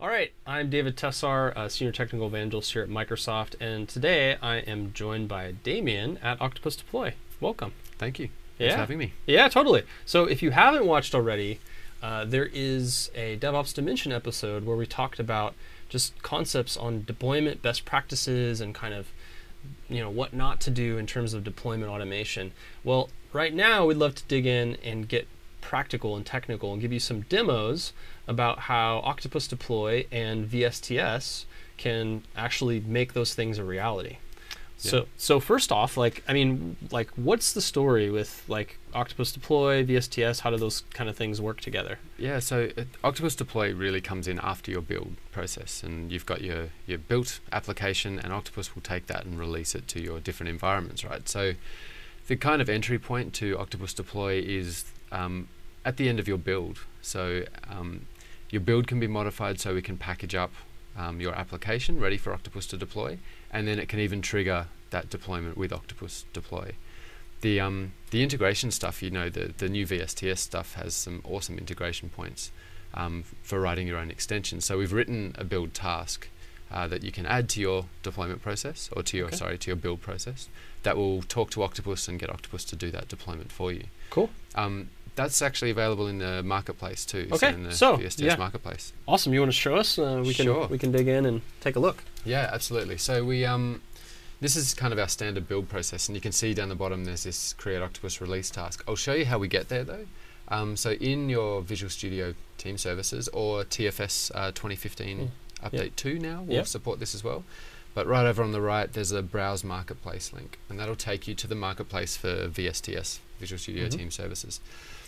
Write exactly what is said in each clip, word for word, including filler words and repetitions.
All right, I'm David Tessar, a Senior Technical Evangelist here at Microsoft, and today I am joined by Damien at Octopus Deploy. Welcome. Thank you. Thanks yeah. for having me. Yeah, totally. So if you haven't watched already, uh, there is a DevOps Dimension episode where we talked about just concepts on deployment, best practices, and kind of you know what not to do in terms of deployment automation. Well, right now we'd love to dig in and get practical and technical and give you some demos about how Octopus Deploy and V S T S can actually make those things a reality. Yeah. So, so first off, like, I mean, like, what's the story with like Octopus Deploy, V S T S? How do those kind of things work together? Yeah, so uh, Octopus Deploy really comes in after your build process, and you've got your your built application, and Octopus will take that and release it to your different environments, right? So, the kind of entry point to Octopus Deploy is um, at the end of your build. So, um, your build can be modified so we can package up um, your application ready for Octopus to deploy, and then it can even trigger that deployment with Octopus Deploy. The um, the integration stuff, you know, the, the new V S T S stuff has some awesome integration points um, for writing your own extensions. So we've written a build task uh, that you can add to your deployment process, or to your okay. sorry to your build process, that will talk to Octopus and get Octopus to do that deployment for you. Cool. Um, that's actually available in the marketplace too. Okay, so in the so V S T S yeah. marketplace. Awesome. You want to show us? Uh, we can sure. we can dig in and take a look. Yeah, absolutely. So we um, this is kind of our standard build process, and you can see down the bottom there's this create Octopus release task. I'll show you how we get there though. Um, so in your Visual Studio Team Services or T F S uh, twenty fifteen mm. update yep. two now will yep. support this as well. But right over on the right, there's a Browse Marketplace link, and that'll take you to the marketplace for V S T S, Visual Studio mm-hmm. Team Services.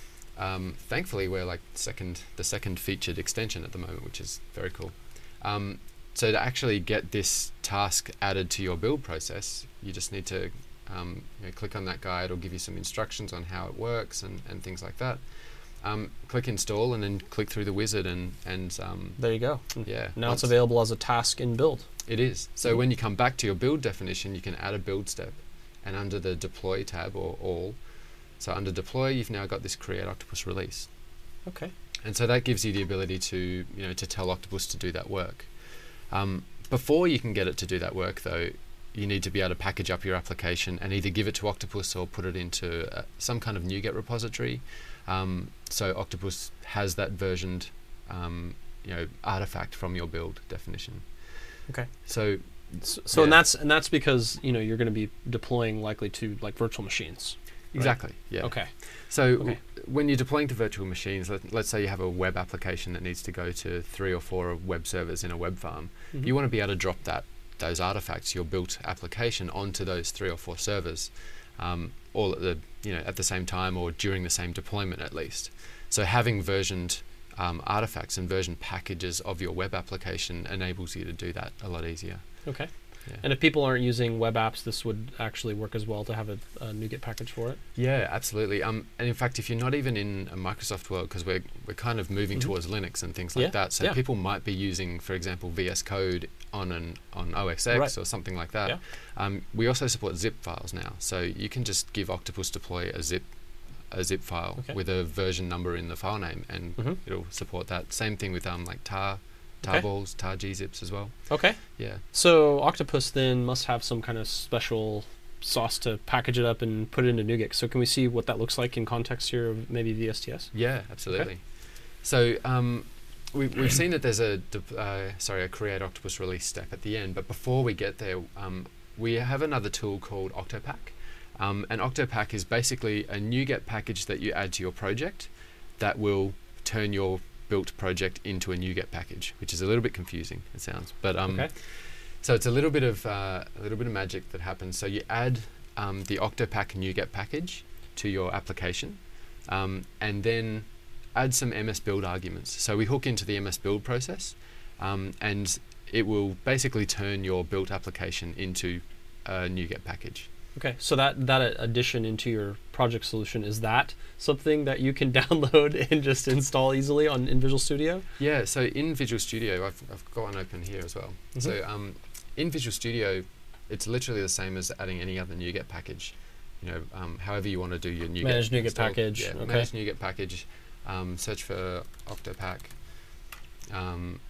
Um, thankfully, we're like second, the second featured extension at the moment, which is very cool. Um, so to actually get this task added to your build process, you just need to um, you know, click on that guide. It'll give you some instructions on how it works and, and things like that. Um, click install and then click through the wizard and and um, there you go. Yeah. Now it's available as a task in build. It is. So mm-hmm. when you come back to your build definition, you can add a build step, and under the deploy tab or all. So under deploy, you've now got this create Octopus release. Okay. And so that gives you the ability to, you know, to tell Octopus to do that work. Um, before you can get it to do that work, though, you need to be able to package up your application and either give it to Octopus or put it into uh, some kind of NuGet repository. Um, so Octopus has that versioned, um, you know, artifact from your build definition. Okay. So. So, so yeah. and that's and that's because you know you're going to be deploying likely to like virtual machines. Exactly. Right? Yeah. Okay. So okay. W when you're deploying to virtual machines, let, let's say you have a web application that needs to go to three or four web servers in a web farm. Mm-hmm. You want to be able to drop that those artifacts, your built application, onto those three or four servers, um, all at the you know at the same time or during the same deployment at least. So having versioned um, artifacts and version packages of your web application enables you to do that a lot easier. Okay. Yeah. And if people aren't using web apps, this would actually work as well to have a, a NuGet package for it? Yeah, absolutely. Um, and in fact, if you're not even in a Microsoft world, because we're, we're kind of moving mm-hmm. towards Linux and things like yeah. that, so yeah. people might be using, for example, V S Code on an on O S X right. or something like that. Yeah. Um, we also support zip files now, so you can just give Octopus Deploy a zip a zip file okay. with a version number in the file name, and mm-hmm. it'll support that. Same thing with um, like tar. Tarballs, okay. tar gzips as well. Okay. Yeah. So Octopus then must have some kind of special sauce to package it up and put it into NuGet. So can we see what that looks like in context here of maybe V S T S? Yeah, absolutely. Okay. So um, we, we've seen that there's a uh, sorry a create Octopus release step at the end, but before we get there, um, we have another tool called Octopack. Um, and Octopack is basically a NuGet package that you add to your project that will turn your built project into a NuGet package, which is a little bit confusing, it sounds, but um, okay. so it's a little bit of uh, a little bit of magic that happens. So you add um, the Octopack NuGet package to your application, um, and then add some M S Build arguments. So we hook into the M S Build process, um, and it will basically turn your built application into a NuGet package. Okay, so that, that addition into your project solution, is that something that you can download and just install easily on in Visual Studio? Yeah, so in Visual Studio, I've, I've got one open here as well. Mm-hmm. So um, in Visual Studio, it's literally the same as adding any other NuGet package. You know, um, however you want to do your NuGet. Manage NuGet install. package. Yeah, okay. manage NuGet package, um, search for Octopack, um,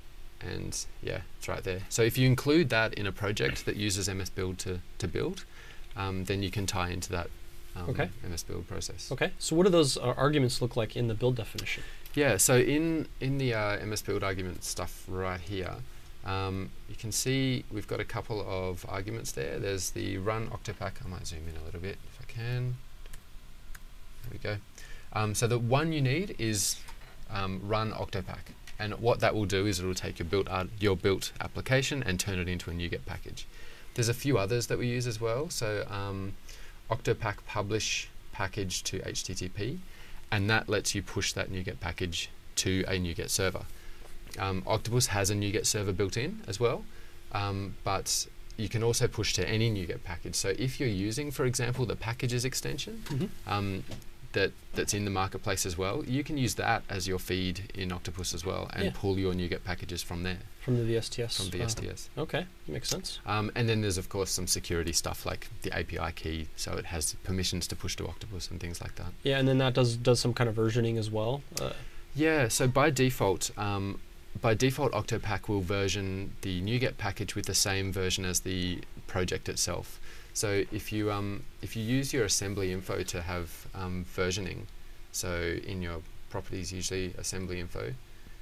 and yeah, it's right there. So if you include that in a project that uses M S Build to, to build, um, then you can tie into that um, okay. M S Build process. Okay, so what do those uh, arguments look like in the build definition? Yeah, so in, in the uh, M S Build argument stuff right here, um, you can see we've got a couple of arguments there. There's the run Octopack. I might zoom in a little bit if I can. There we go. Um, so the one you need is um, run Octopack. And what that will do is it will take your built, uh, your built application and turn it into a NuGet package. There's a few others that we use as well. So um, Octopack publish package to H T T P, and that lets you push that NuGet package to a NuGet server. Um, Octopus has a NuGet server built in as well, um, but you can also push to any NuGet package. So if you're using, for example, the packages extension, mm-hmm. um, that that's in the marketplace as well, you can use that as your feed in Octopus as well, and yeah. pull your NuGet packages from there. From the V S T S. From V S T S. Uh, okay, makes sense. Um, and then there's of course some security stuff like the A P I key, so it has permissions to push to Octopus and things like that. Yeah, and then that does does some kind of versioning as well. Uh, yeah, so by default, um, by default, Octopack will version the NuGet package with the same version as the project itself. So if you um, if you use your assembly info to have um, versioning, so in your properties usually assembly info,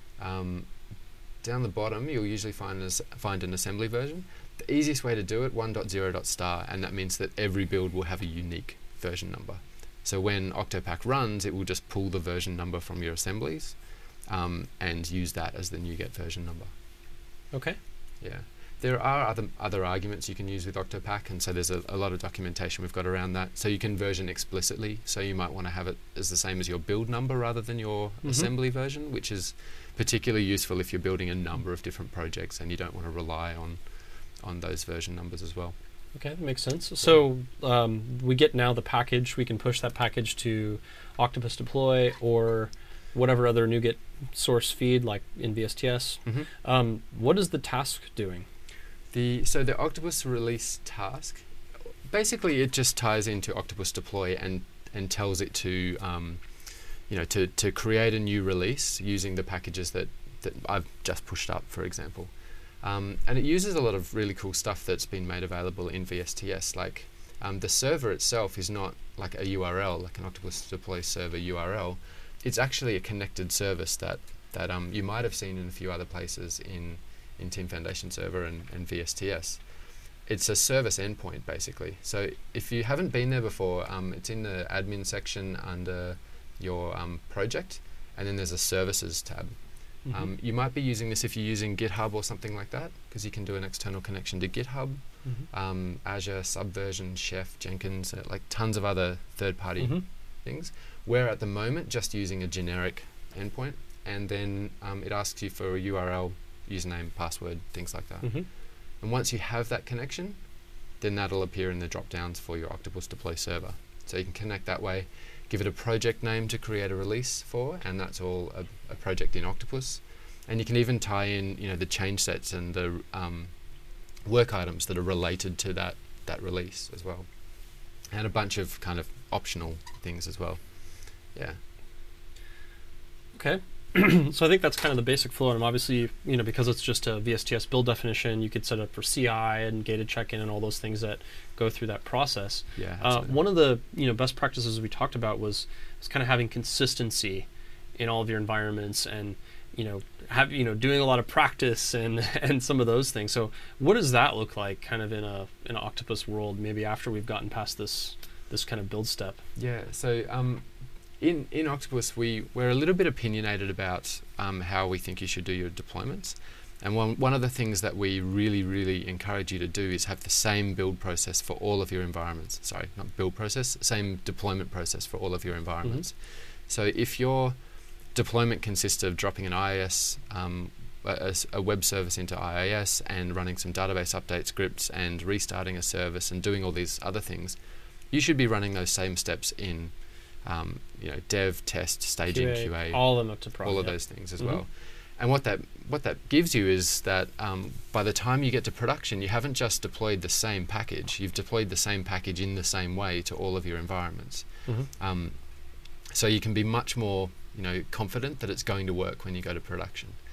um, down the bottom you'll usually find as find an assembly version. The easiest way to do it, one dot zero dot star, and that means that every build will have a unique version number. So when Octopack runs, it will just pull the version number from your assemblies um, and use that as the NuGet version number. Okay. Yeah. There are other other arguments you can use with Octopack, and so there's a, a lot of documentation we've got around that. So you can version explicitly, so you might want to have it as the same as your build number rather than your mm-hmm. assembly version, which is particularly useful if you're building a number of different projects and you don't want to rely on on those version numbers as well. Okay, that makes sense. So um, we get now the package, we can push that package to Octopus deploy or whatever other NuGet source feed like in V S T S. Mm-hmm. Um, what is the task doing? The so the Octopus release task, basically it just ties into Octopus deploy and and tells it to um, you know to to create a new release using the packages that that I've just pushed up, for example. Um, and it uses a lot of really cool stuff that's been made available in V S T S. Like um, the server itself is not like a U R L, like an Octopus deploy server U R L. It's actually a connected service that that um, you might have seen in a few other places in in Team Foundation Server and, and V S T S. It's a service endpoint basically. So if you haven't been there before, um, it's in the admin section under your um, project, and then there's a services tab. Mm-hmm. Um, you might be using this if you're using GitHub or something like that, because you can do an external connection to GitHub, mm-hmm. um, Azure, Subversion, Chef, Jenkins, uh, like tons of other third-party mm-hmm. things. We're at the moment just using a generic endpoint, and then um, it asks you for a U R L, username, password, things like that. Mm-hmm. And once you have that connection, then that'll appear in the drop-downs for your Octopus deploy server. So you can connect that way, give it a project name to create a release for, and that's all a, a project in Octopus. And you can even tie in, you know, the change sets and the um, work items that are related to that that release as well, and a bunch of kind of optional things as well. Yeah. Okay. So I think that's kind of the basic flow, and obviously, you know, because it's just a V S T S build definition, you could set up for C I and gated check-in and all those things that go through that process. Yeah. Uh, one of the you know best practices we talked about was was kind of having consistency in all of your environments, and you know have you know doing a lot of practice and and some of those things. So what does that look like, kind of in a in an Octopus world, maybe after we've gotten past this this kind of build step? Yeah. So. Um, In, in Octopus, we, we're a little bit opinionated about um, how we think you should do your deployments. And one, one of the things that we really, really encourage you to do is have the same build process for all of your environments. Sorry, not build process, same deployment process for all of your environments. Mm-hmm. So if your deployment consists of dropping an I I S, um, a, a web service into I I S and running some database update scripts and restarting a service and doing all these other things, you should be running those same steps in Um, you know, dev, test, staging, Q A, Q A, all of them up to prod, all of yeah. those things as mm-hmm. well. And what that what that gives you is that um, by the time you get to production, you haven't just deployed the same package. You've deployed the same package in the same way to all of your environments. Mm-hmm. Um, so you can be much more, you know, confident that it's going to work when you go to production.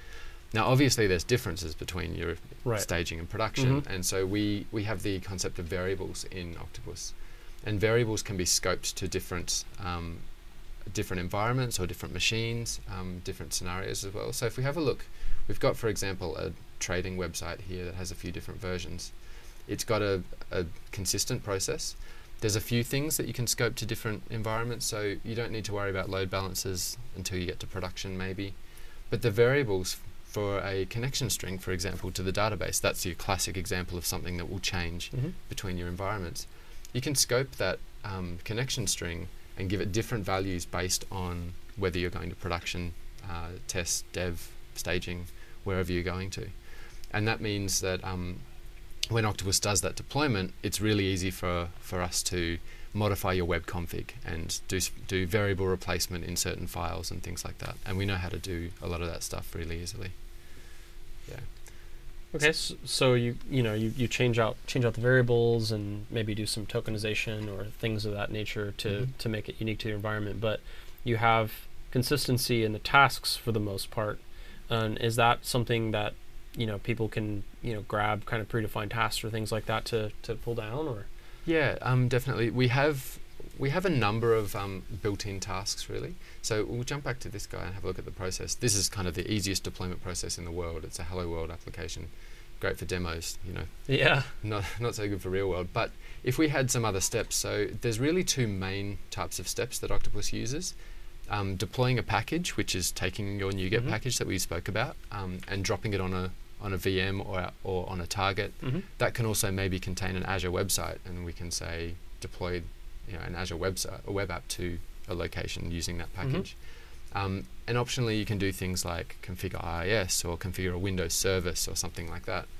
Now, obviously, there's differences between your Right. staging and production, Mhm. and so we, we have the concept of variables in Octopus. And variables can be scoped to different um, different environments or different machines, um, different scenarios as well. So if we have a look, we've got, for example, a trading website here that has a few different versions. It's got a, a consistent process. There's a few things that you can scope to different environments, so you don't need to worry about load balances until you get to production maybe. But the variables for a connection string, for example, to the database, that's your classic example of something that will change Mhm. between your environments. You can scope that um, connection string and give it different values based on whether you're going to production, uh, test, dev, staging, wherever you're going to. And that means that um, when Octopus does that deployment, it's really easy for, for us to modify your web config and do s- do variable replacement in certain files and things like that. And we know how to do a lot of that stuff really easily. Yeah. Okay, so, so you you know you, you change out change out the variables and maybe do some tokenization or things of that nature to Mhm. to make it unique to your environment, but you have consistency in the tasks for the most part. And is that something that you know people can you know grab kind of predefined tasks or things like that to to pull down or? Yeah, um, definitely. We have we have a number of um, built-in tasks really. So we'll jump back to this guy and have a look at the process. This is kind of the easiest deployment process in the world. It's a Hello World application, great for demos. You know, Yeah. not not so good for real world. But if we had some other steps, so there's really two main types of steps that Octopus uses. Um, deploying a package, which is taking your NuGet Mhm. package that we spoke about, um, and dropping it on a on a V M or or on a target. Mm-hmm. That can also maybe contain an Azure website, and we can say deploy you know, an Azure website, a web app to a location using that package. Um, and optionally, you can do things like configure I I S or configure a Windows service or something like that.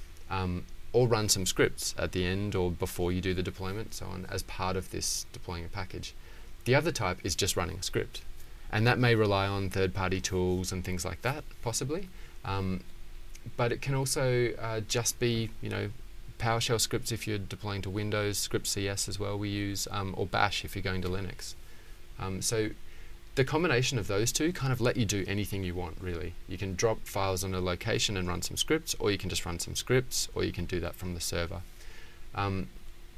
Um, or run some scripts at the end or before you do the deployment, so on, as part of this deploying a package. The other type is just running a script, and that may rely on third-party tools and things like that, possibly. Um, but it can also uh, just be, you know, PowerShell scripts if you're deploying to Windows, script C S as well we use, um, or Bash if you're going to Linux. Um, so the combination of those two kind of let you do anything you want, really. You can drop files on a location and run some scripts, or you can just run some scripts, or you can do that from the server. Um,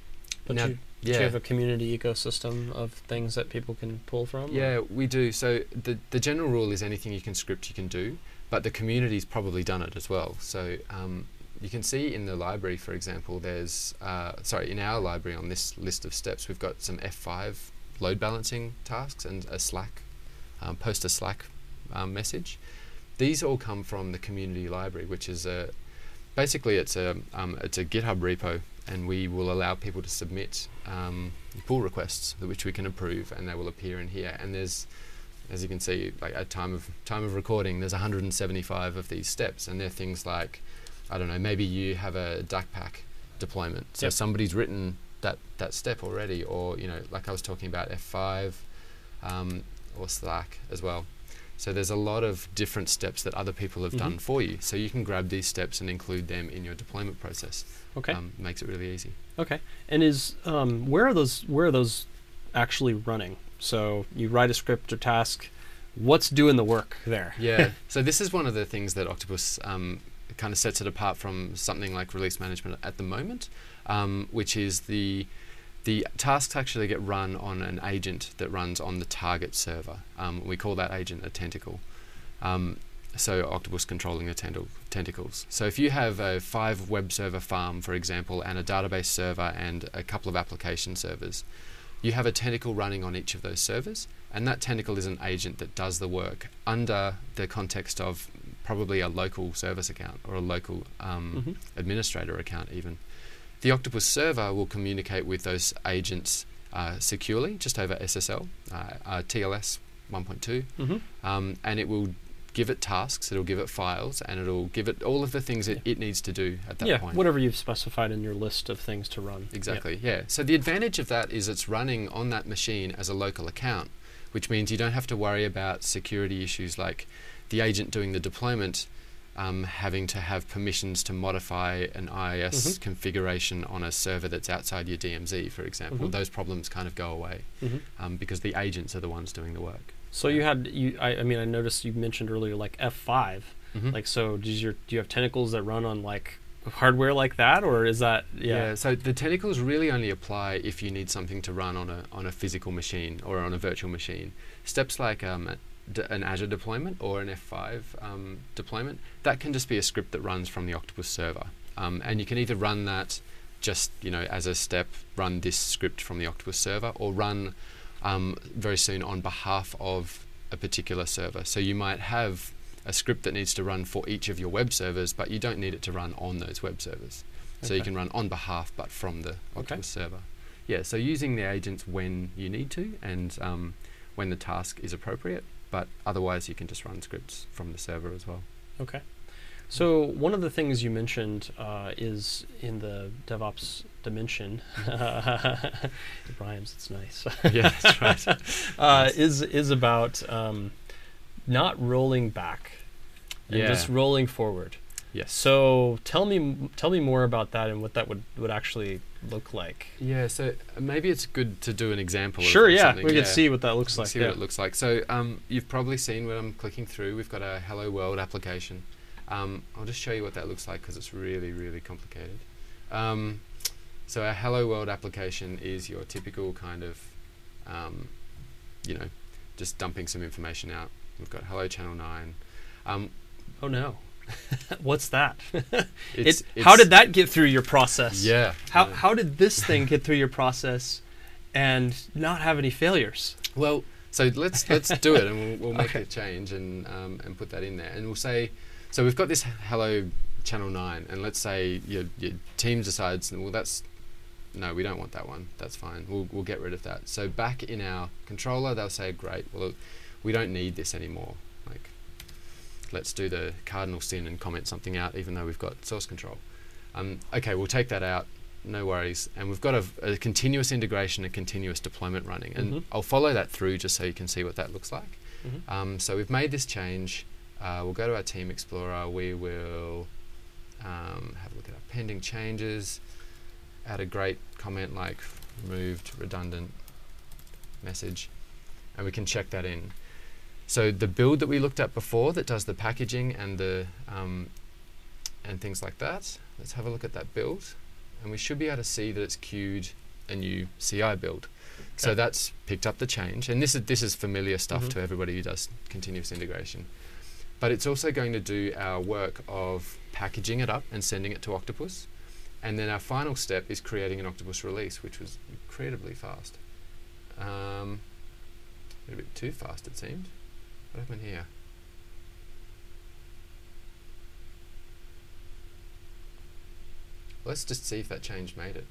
But now, you, do yeah. you have a community ecosystem of things that people can pull from? Yeah, or? we do. So the the general rule is anything you can script, you can do, but the community's probably done it as well. So um, you can see in the library, for example, there's, uh, sorry, in our library on this list of steps, we've got some F five load balancing tasks and a Slack, um, post a Slack um, message. These all come from the community library, which is a, basically it's a, um, it's a GitHub repo, and we will allow people to submit um, pull requests which we can approve, and they will appear in here. And there's, as you can see, like at time of time of recording, there's one hundred seventy-five of these steps, and they're things like, I don't know, maybe you have a D A C pack deployment, so Yep. somebody's written that that step already, or you know, like I was talking about F five, um, or Slack as well. So there's a lot of different steps that other people have Mhm. done for you. So you can grab these steps and include them in your deployment process. Okay. Um, makes it really easy. Okay. And is um, where are those where are those actually running? So you write a script or task. What's doing the work there? Yeah. So this is one of the things that Octopus um, kind of sets it apart from something like release management at the moment, um, which is the the tasks actually get run on an agent that runs on the target server. Um, we call that agent a tentacle. Um, so Octopus controlling the tentac- tentacles. So if you have a five web server farm, for example, and a database server and a couple of application servers, you have a tentacle running on each of those servers, and that tentacle is an agent that does the work under the context of probably a local service account or a local um, Mhm. administrator account even. The Octopus server will communicate with those agents uh, securely, just over S S L, uh, uh, T L S one point two, Mhm. um, and it will give it tasks, it'll give it files, and it'll give it all of the things it, Yeah. it needs to do at that yeah, point. whatever you've specified in your list of things to run. Exactly, yeah. So the advantage of that is it's running on that machine as a local account, which means you don't have to worry about security issues like the agent doing the deployment um, having to have permissions to modify an I I S Mhm. configuration on a server that's outside your D M Z, for example. Mhm. Those problems kind of go away Mhm. um, because the agents are the ones doing the work. So you had you. I, I mean, I noticed you mentioned earlier like F five. Mhm. Like, so does your, do you have tentacles that run on like hardware like that, or is that, yeah? Yeah, so the tentacles really only apply if you need something to run on a on a physical machine or on a virtual machine. Steps like um, a- d- an Azure deployment or an F five um, deployment, that can just be a script that runs from the Octopus server. Um, and you can either run that just, you know, as a step, run this script from the Octopus server, or run um, very soon on behalf of a particular server. So you might have a script that needs to run for each of your web servers, but you don't need it to run on those web servers. So you Okay. can run on behalf, but from the Okay. Octopus server. Yeah, so using the agents when you need to and um, when the task is appropriate, but otherwise you can just run scripts from the server as well. Okay. So one of the things you mentioned uh, is in the DevOps dimension. It rhymes. It's nice. Yeah, that's right. uh, Nice. is is about um, not rolling back and Yeah. just rolling forward. Yes. So tell me tell me more about that and what that would, would actually look like. Yeah, so uh, maybe it's good to do an example. of Sure, yeah, something. we can see what that looks We can like. see yeah. what it looks like. So um, you've probably seen when I'm clicking through, we've got a Hello World application. Um, I'll just show you what that looks like because it's really, really complicated. Um, so our Hello World application is your typical kind of, um, you know, just dumping some information out. We've got Hello Channel nine. Um, Oh no, what's that? it's, it, how it's- did that get through your process? Yeah. How yeah. how did this thing get through your process and not have any failures? Well, so let's let's do it, and we'll, we'll make Okay. a change and um, and put that in there, and we'll say, so we've got this Hello Channel nine, and let's say your, your team decides, well, that's no, we don't want that one. That's fine. We'll we'll get rid of that. So back in our controller, they'll say, great. Well, we don't need this anymore. Like, let's do the cardinal sin and comment something out, even though we've got source control. Um, okay, we'll take that out. No worries. And we've got a, a continuous integration, a continuous deployment running. And Mhm. I'll follow that through just so you can see what that looks like. Mhm. Um, so we've made this change. Uh, we'll go to our Team Explorer. We will um, have a look at our pending changes. Add a great comment like removed redundant message. And we can check that in. So the build that we looked at before that does the packaging and the um, and things like that. Let's have a look at that build, and we should be able to see that it's queued a new C I build. So Okay. that's picked up the change, and this is this is familiar stuff Mhm. to everybody who does continuous integration. But it's also going to do our work of packaging it up and sending it to Octopus, and then our final step is creating an Octopus release, which was incredibly fast. Um, a bit too fast, it seemed. What happened here? Let's just see if that change made it.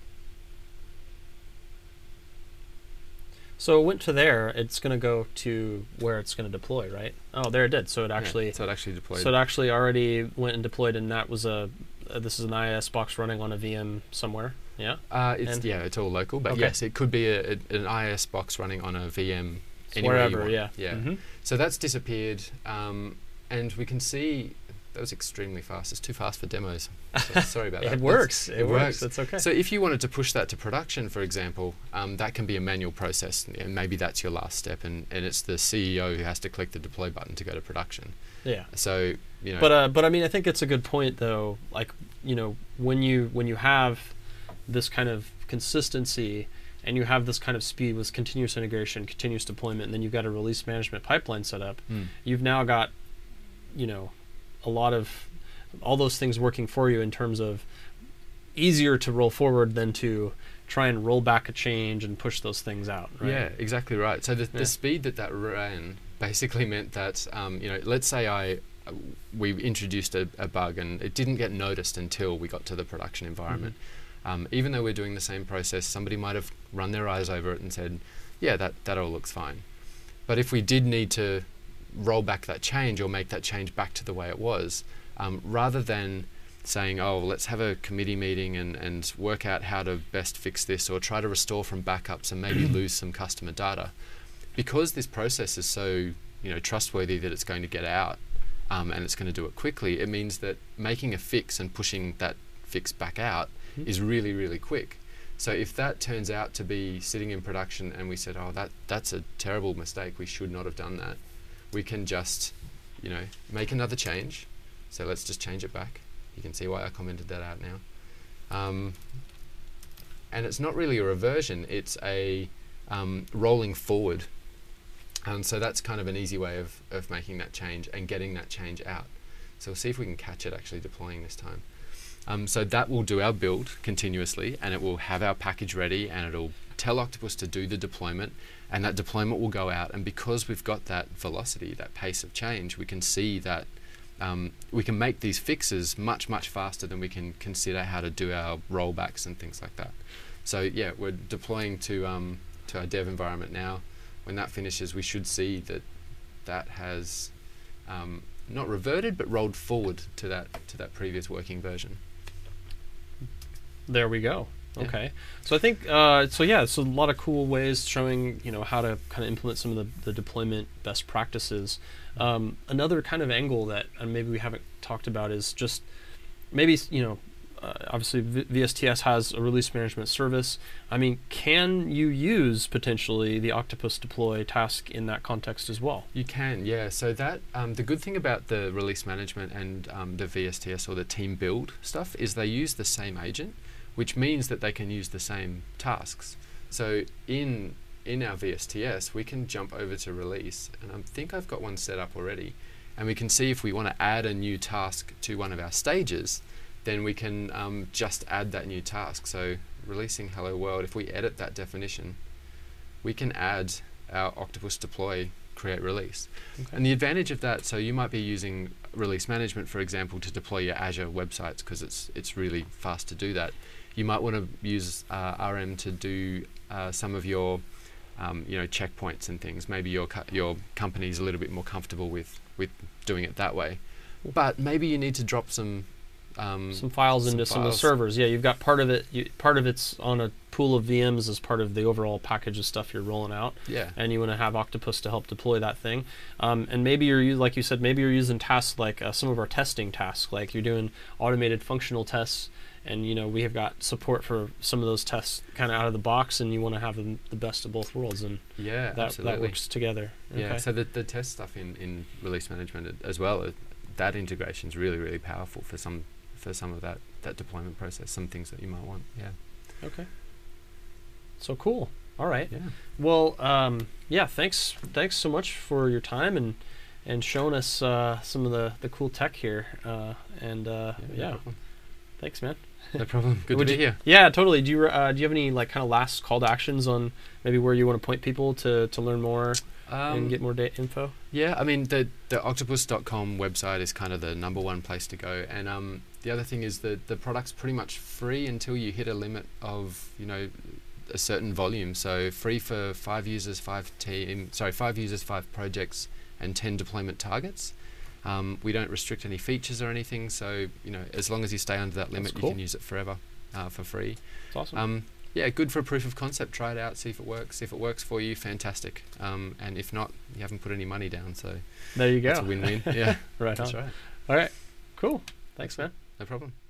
So it went to there. It's going to go to where it's going to deploy, right? Oh, there it did. So it actually Yeah, so it actually deployed. so it actually already went and deployed, and that was a uh, this is an I I S box running on a V M somewhere. Yeah. uh, it's and- yeah, it's all local, but Okay. yes, it could be a, a, an I I S box running on a V M anywhere you Wherever. want. Yeah. Yeah. Mhm. So that's disappeared, um, and we can see that was extremely fast. It's too fast for demos. So sorry about that. It That's- works. It, it works. works. It's okay. So if you wanted to push that to production, for example, um, that can be a manual process, and maybe that's your last step, and, and it's the C E O who has to click the deploy button to go to production. yeah. So you know, But uh, but I mean, I think it's a good point though. Like, you know, when you when you have this kind of consistency and you have this kind of speed with continuous integration, continuous deployment, and then you've got a release management pipeline set up, Mm. you've now got, you know, a lot of all those things working for you in terms of easier to roll forward than to try and roll back a change and push those things out. Right? Yeah, exactly right. So the, Yeah. the speed that that ran basically meant that, um, you know, let's say I uh, we introduced a, a bug and it didn't get noticed until we got to the production environment. Um, even though we're doing the same process, somebody might have run their eyes over it and said, yeah, that, that all looks fine. But if we did need to roll back that change or make that change back to the way it was, um, rather than saying, oh, let's have a committee meeting and, and work out how to best fix this or try to restore from backups and maybe lose some customer data, because this process is so you know trustworthy that it's going to get out um, and it's going to do it quickly, it means that making a fix and pushing that fix back out Mhm. is really, really quick. So if that turns out to be sitting in production and we said, oh, that that's a terrible mistake, we should not have done that, we can just, you know, make another change, So let's just change it back. You can see why I commented that out now. Um, and it's not really a reversion, it's a um, rolling forward. And so that's kind of an easy way of, of making that change and getting that change out. So we'll see if we can catch it actually deploying this time. Um, so that will do our build continuously, and it will have our package ready, and it'll tell Octopus to do the deployment, and that deployment will go out. And because we've got that velocity, that pace of change, we can see that um, we can make these fixes much, much faster than we can consider how to do our rollbacks and things like that. So yeah, we're deploying to, um, to our dev environment now. When that finishes, we should see that that has um, not reverted, but rolled forward to that to that previous working version. There we go. Yeah. Okay. So I think, uh, so yeah, so a lot of cool ways showing, you know, how to kind of implement some of the, the deployment best practices. Um, another kind of angle that uh, maybe we haven't talked about is just maybe, you know, uh, obviously v VSTS has a release management service. I mean, can you use potentially the Octopus deploy task in that context as well? You can, yeah. So that um, the good thing about the release management and um, the V S T S or the team build stuff is they use the same agent, which means that they can use the same tasks. So in in our V S T S, we can jump over to release, and I think I've got one set up already, and we can see if we want to add a new task to one of our stages, then we can um, just add that new task. So releasing hello world, if we edit that definition, we can add our Octopus deploy create release. Okay. And the advantage of that, so you might be using release management, for example, to deploy your Azure websites because it's it's really fast to do that. You might want to use uh, R M to do uh, some of your um, you know, checkpoints and things. Maybe your co your company is a little bit more comfortable with with doing it that way. But maybe you need to drop some Um, some files some into files. some of the servers. Yeah, you've got part of it. You, part of it's on a pool of V Ms as part of the overall package of stuff you're rolling out. Yeah. And you want to have Octopus to help deploy that thing. Um, and maybe you're u- like you said, maybe you're using tasks like uh, some of our testing tasks, like you're doing automated functional tests. And you know we have got support for some of those tests kind of out of the box, and you want to have them the best of both worlds, and yeah, that absolutely. that works together. Yeah. Okay. So the the test stuff in in release management as well, uh, that integration is really really powerful for some. for some of that, that deployment process, some things that you might want, yeah. Okay. So cool. All right. Yeah. Well, um, yeah, thanks thanks so much for your time and and showing us uh, some of the, the cool tech here. Uh, and uh, Yeah, yeah, no thanks, man. No problem. Good Would to you, be here. Yeah, totally. Do you uh, do you have any like kind of last call to actions on maybe where you want to point people to, to learn more Um, and get more data info? Yeah, I mean, the, the octopus dot com website is kind of the number one place to go. And um, the other thing is that the product's pretty much free until you hit a limit of, you know, a certain volume. So free for five users, five team, sorry, five users, five projects, and ten deployment targets. Um, we don't restrict any features or anything. So, you know, as long as you stay under that limit, cool. you can use it forever uh, for free. That's awesome. Um, yeah, good for a proof of concept. Try it out, see if it works. If it works for you, fantastic. Um, and if not, you haven't put any money down, so there you go. it's a win-win. Yeah, Right that's on. right. All right. Cool. Thanks, man. No problem.